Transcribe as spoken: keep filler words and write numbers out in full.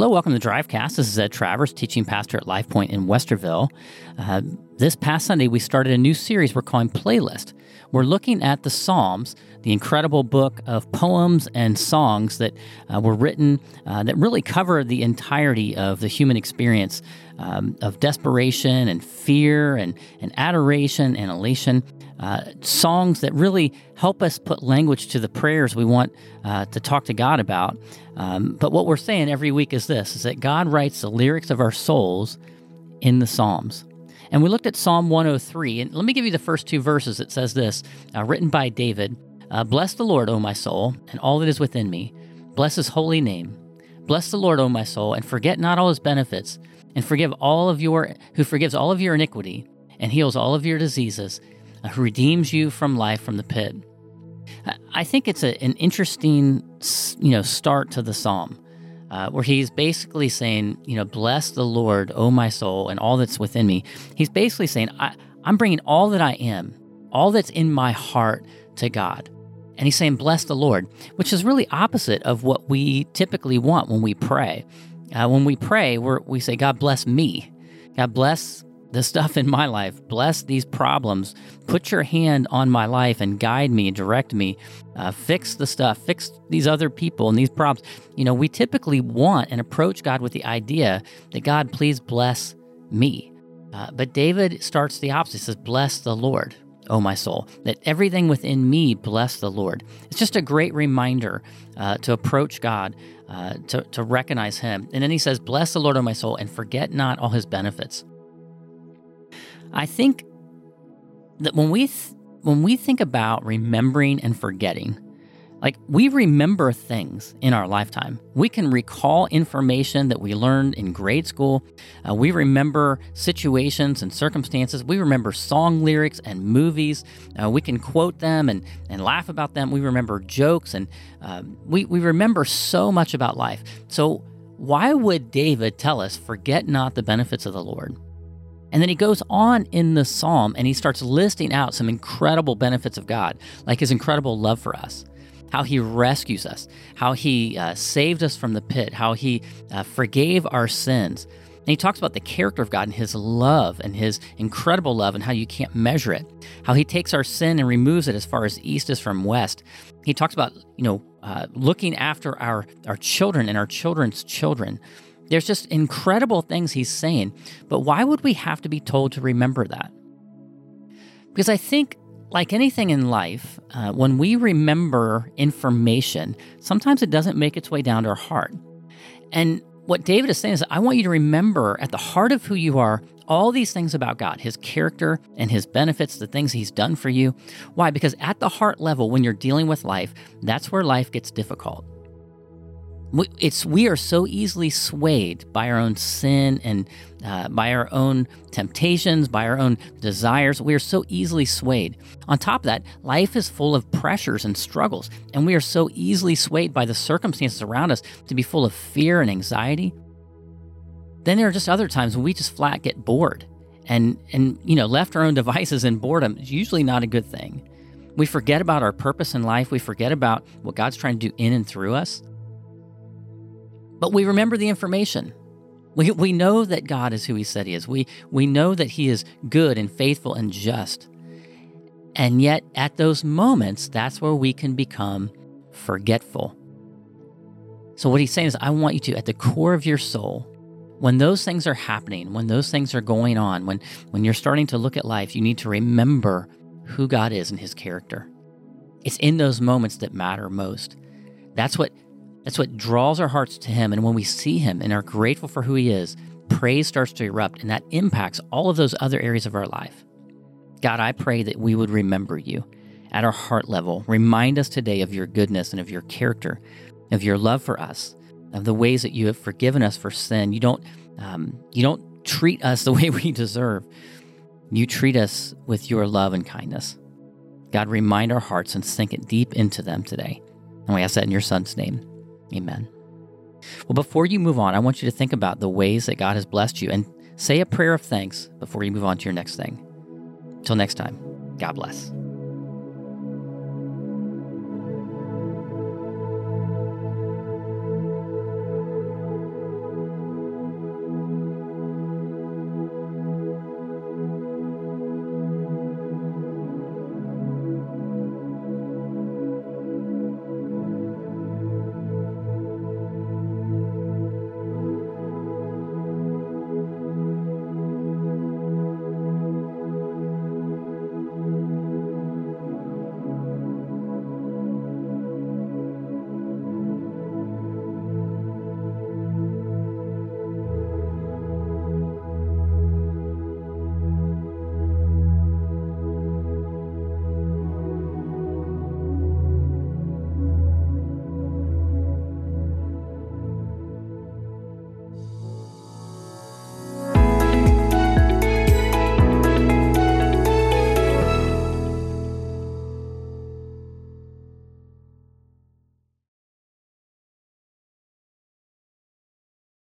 welcome to Drivecast. This is Ed Travers, teaching pastor at Life Point in Westerville. Uh, this past Sunday, we started a new series we're calling Playlist. We're looking at the Psalms, the incredible book of poems and songs that uh, were written uh, that really cover the entirety of the human experience um, of desperation and fear and, and adoration and elation. Uh, songs that really help us put language to the prayers we want uh, to talk to God about. Um, but what we're saying every week is this, is that God writes the lyrics of our souls in the Psalms. And we looked at Psalm one oh three, and let me give you the first two verses. It says this, uh, written by David, uh, Bless the Lord, O my soul, and all that is within me. Bless his holy name. Bless the Lord, O my soul, and forget not all his benefits, and forgive all of your, who forgives all of your iniquity, and heals all of your diseases, uh, who redeems you from life from the pit. I think it's a, an interesting, you know, start to the psalm, uh, where he's basically saying, you know, bless the Lord, O my soul, and all that's within me. He's basically saying, I, I'm bringing all that I am, all that's in my heart to God. And he's saying, bless the Lord, which is really opposite of what we typically want when we pray. Uh, when we pray, we're, we say, God bless me. God bless the stuff in my life. Bless these problems. Put your hand on my life and guide me, direct me. Uh, fix the stuff. Fix these other people and these problems. You know, we typically want and approach God with the idea that God, please bless me. Uh, but David starts the opposite. He says, bless the Lord, O my soul. That everything within me bless the Lord. It's just a great reminder uh, to approach God, uh, to, to recognize him. And then he says, bless the Lord, O my soul, and forget not all his benefits. I think that when we th- when we think about remembering and forgetting, like we remember things in our lifetime. We can recall information that we learned in grade school. Uh, we remember situations and circumstances. We remember song lyrics and movies. Uh, we can quote them and, and laugh about them. We remember jokes, and uh, we, we remember so much about life. So why would David tell us, forget not the benefits of the Lord? And then he goes on in the psalm and he starts listing out some incredible benefits of God, like his incredible love for us, how he rescues us, how he uh, saved us from the pit, how he uh, forgave our sins. And he talks about the character of God and his love and his incredible love and how you can't measure it, how he takes our sin and removes it as far as east is from west. He talks about, you know, uh, looking after our, our children and our children's children. There's just incredible things he's saying, but why would we have to be told to remember that? Because I think, like anything in life, uh, when we remember information, sometimes it doesn't make its way down to our heart. And what David is saying is, I want you to remember at the heart of who you are, all these things about God, his character and his benefits, the things he's done for you. Why? Because at the heart level, when you're dealing with life, that's where life gets difficult. It's we are so easily swayed by our own sin and uh, by our own temptations, by our own desires. We are so easily swayed. On top of that, life is full of pressures and struggles, and we are so easily swayed by the circumstances around us to be full of fear and anxiety. Then there are just other times when we just flat get bored, and and you know, left our own devices in boredom is usually not a good thing. We forget about our purpose in life. We forget about what God's trying to do in and through us. But we remember the information. We we know that God is who he said he is. We we know that he is good and faithful and just. And yet, at those moments, that's where we can become forgetful. So what he's saying is, I want you to, at the core of your soul, when those things are happening, when those things are going on, when, when you're starting to look at life, you need to remember who God is and his character. It's in those moments that matter most. That's what That's what draws our hearts to him. And when we see him and are grateful for who he is, praise starts to erupt, and that impacts all of those other areas of our life. God, I pray that we would remember you at our heart level. Remind us today of your goodness and of your character, of your love for us, of the ways that you have forgiven us for sin. You don't, um, you don't treat us the way we deserve. You treat us with your love and kindness. God, remind our hearts and sink it deep into them today. And we ask that in your son's name. Amen. Well, before you move on, I want you to think about the ways that God has blessed you and say a prayer of thanks before you move on to your next thing. Until next time, God bless.